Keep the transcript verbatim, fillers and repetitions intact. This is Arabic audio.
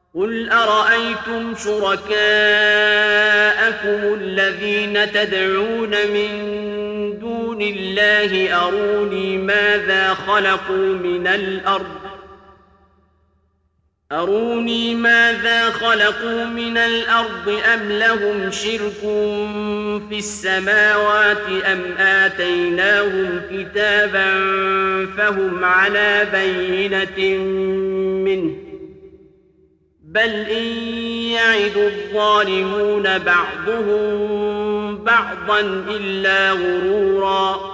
قل أرأيتم شركاءكم الذين تدعون من دون الله أروني ماذا خلقوا من الأرض أروني ماذا خلقوا من الأرض أم لهم شرك في السماوات أم آتيناهم كتابا فهم على بينة منه بل إن يعد الظالمون بعضهم بعضا إلا غرورا